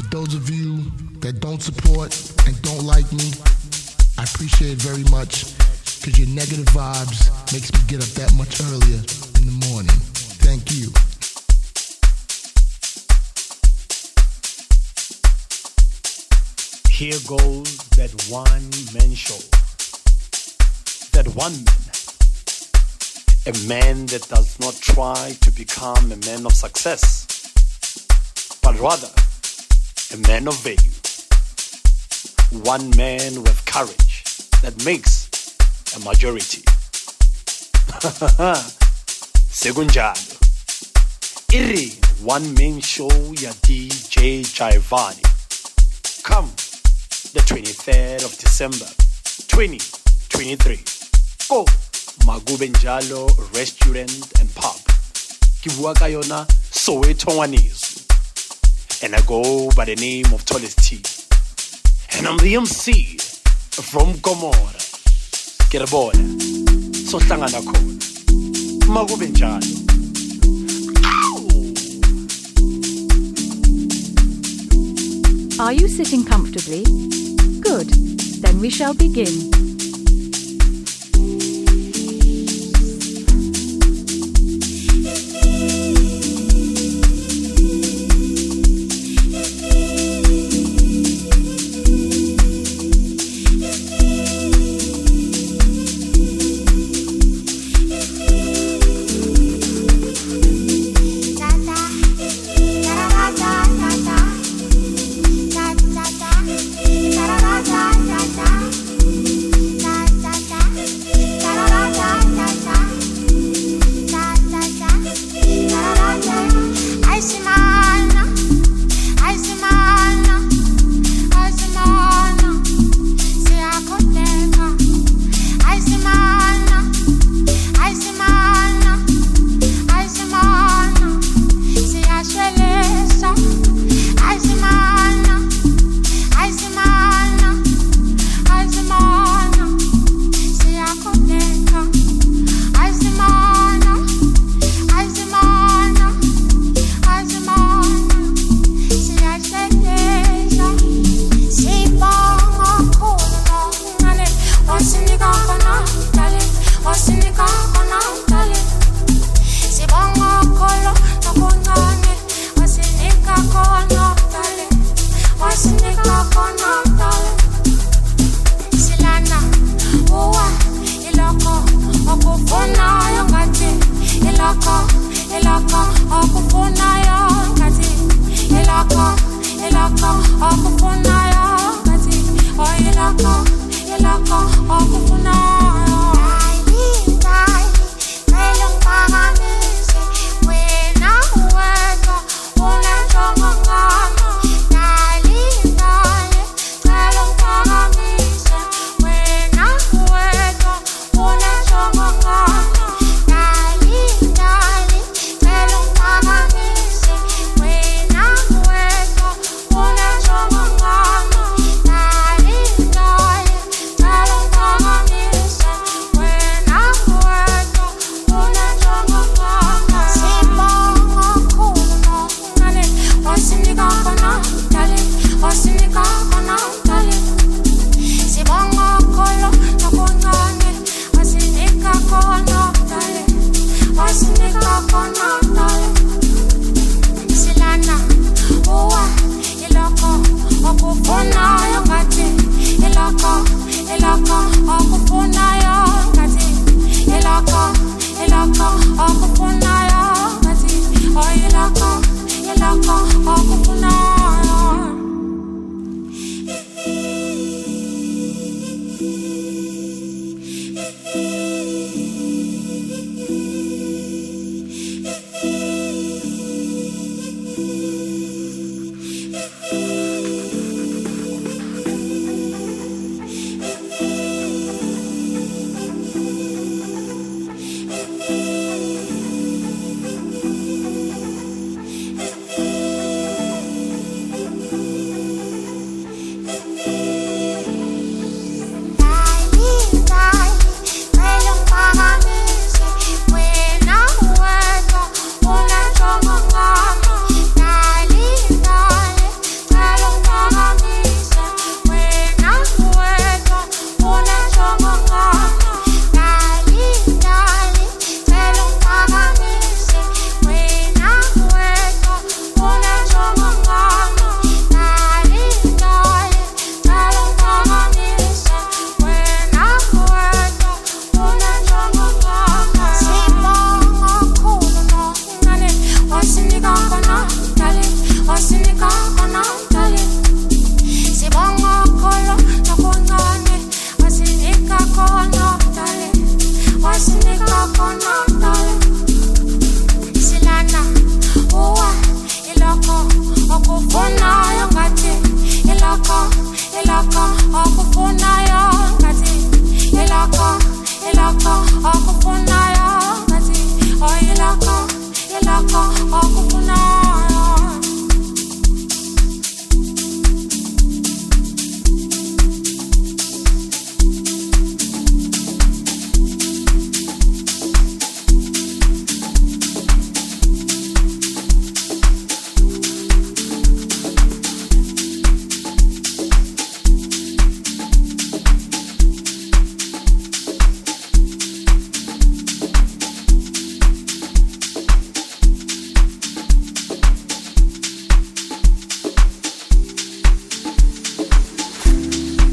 those of you that don't support and don't like me, I appreciate it very much, because your negative vibes makes me get up that much earlier in the morning. Thank you. Here goes that one-man show. That one man. A man that does not try to become a man of success, but rather a man of value. One man with courage that makes a majority. Segunjalo. Iri one-man show ya DJ Jaivani. Come the 23rd of December 2023. Go Magube Njalo Restaurant and Pub. Kibua Kayona Soweto Ngwanezu. And I go by the name of Tallest T. And I'm the MC from Gomora. Get a board. So Tangana Kona. Magube Njalo. Are you sitting comfortably? Good. Then we shall begin.